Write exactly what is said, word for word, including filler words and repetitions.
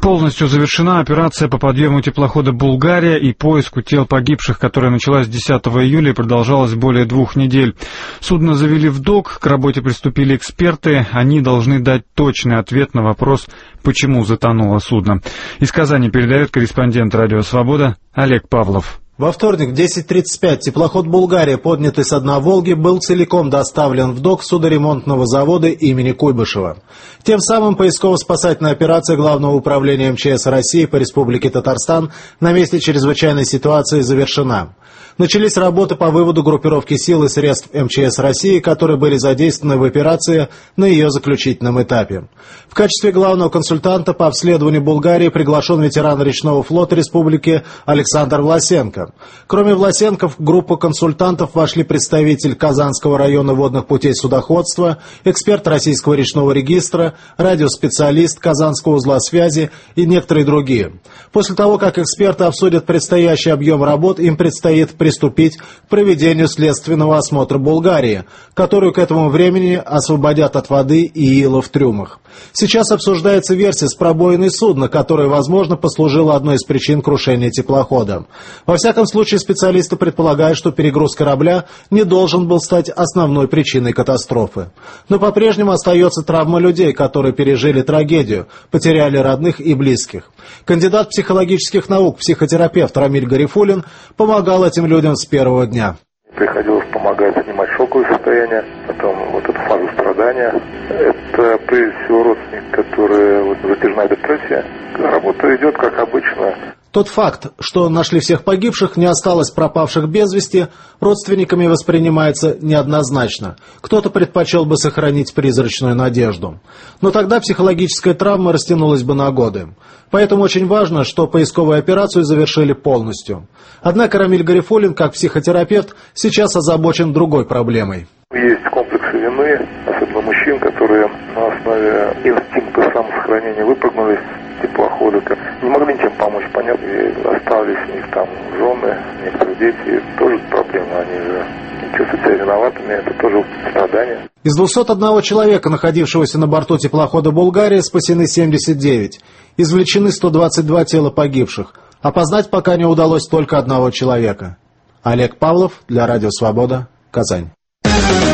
Полностью завершена операция по подъему теплохода «Булгария» и поиску тел погибших, которая началась десятого июля и продолжалась более двух недель. Судно завели в док, к работе приступили эксперты. Они должны дать точный ответ на вопрос, почему затонуло судно. Из Казани передает корреспондент «Радио Свобода» Олег Павлов. Во вторник в десять тридцать пять теплоход «Булгария», поднятый со дна Волги, был целиком доставлен в док судоремонтного завода имени Куйбышева. Тем самым поисково-спасательная операция Главного управления эм че эс России по Республике Татарстан на месте чрезвычайной ситуации завершена. Начались работы по выводу группировки сил и средств эм че эс России, которые были задействованы в операции на ее заключительном этапе. В качестве главного консультанта по обследованию Булгарии приглашен ветеран речного флота Республики Александр Власенко. Кроме Власенко, в группу консультантов вошли представитель Казанского района водных путей судоходства, эксперт Российского речного регистра, радиоспециалист Казанского узла связи и некоторые другие. После того, как эксперты обсудят предстоящий объем работ, им предстоит приступить к проведению следственного осмотра Булгарии, которую к этому времени освободят от воды и ила в трюмах. Сейчас обсуждается версия с пробоиной судна, которая, возможно, послужила одной из причин крушения теплохода. Во всяком случае, специалисты предполагают, что перегруз корабля не должен был стать основной причиной катастрофы. Но по-прежнему остается травма людей, которые пережили трагедию, потеряли родных и близких. Кандидат психологических наук, психотерапевт Рамиль Гарифуллин помогал этим людям с первого дня. Приходилось помогать снимать шоковое состояние, потом вот эту фазу страдания. Это, прежде всего, родственник, который вот, затяжная депрессия. Работа идет, как обычно. Тот факт, что нашли всех погибших, не осталось пропавших без вести, родственниками воспринимается неоднозначно. Кто-то предпочел бы сохранить призрачную надежду. Но тогда психологическая травма растянулась бы на годы. Поэтому очень важно, что поисковую операцию завершили полностью. Однако Рамиль Гарифуллин, как психотерапевт, сейчас озабочен другой проблемой. Есть комплексы вины, особенно мужчин, которые на основе инстинкта самосохранения выпрыгнули с теплохода, не могли ничем помочь, понятно, и остались у них там жены, некоторые дети, тоже проблема, они же чувствуют себя виноватыми, это тоже страдания. Из двухсот одного человека, находившегося на борту теплохода «Булгария», спасены семьдесят девять, извлечены сто двадцать два тела погибших, опознать пока не удалось только одного человека. Олег Павлов для Радио Свобода, Казань.